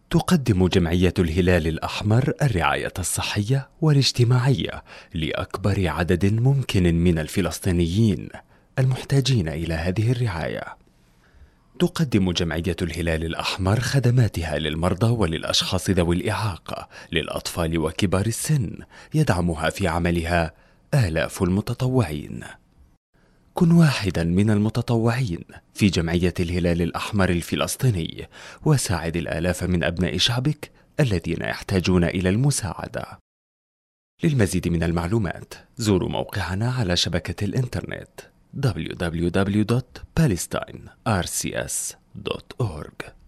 تقدم جمعية الهلال الأحمر الرعاية الصحية والاجتماعية لأكبر عدد ممكن من الفلسطينيين المحتاجين إلى هذه الرعاية. تقدم جمعية الهلال الأحمر خدماتها للمرضى وللأشخاص ذوي الإعاقة، للأطفال وكبار السن، يدعمها في عملها آلاف المتطوعين. كن واحدا من المتطوعين في جمعية الهلال الأحمر الفلسطيني، وساعد الآلاف من أبناء شعبك الذين يحتاجون إلى المساعدة. للمزيد من المعلومات زوروا موقعنا على شبكة الإنترنت www.palestinercs.org.